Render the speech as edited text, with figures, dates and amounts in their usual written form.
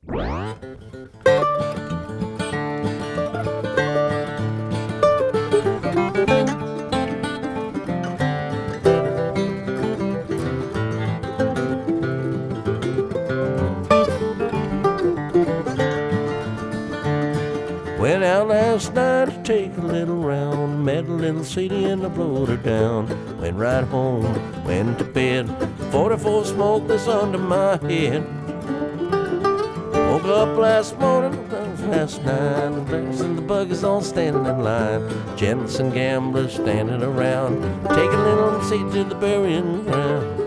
Went out last night to take a little round, met a little city and I blowed her down. Went right home, went to bed, 44 smokeless under my head. Woke up last morning, past 9, the bears and the buggies all standing in line. Gents and gamblers standing around, taking a little seat to the burying ground.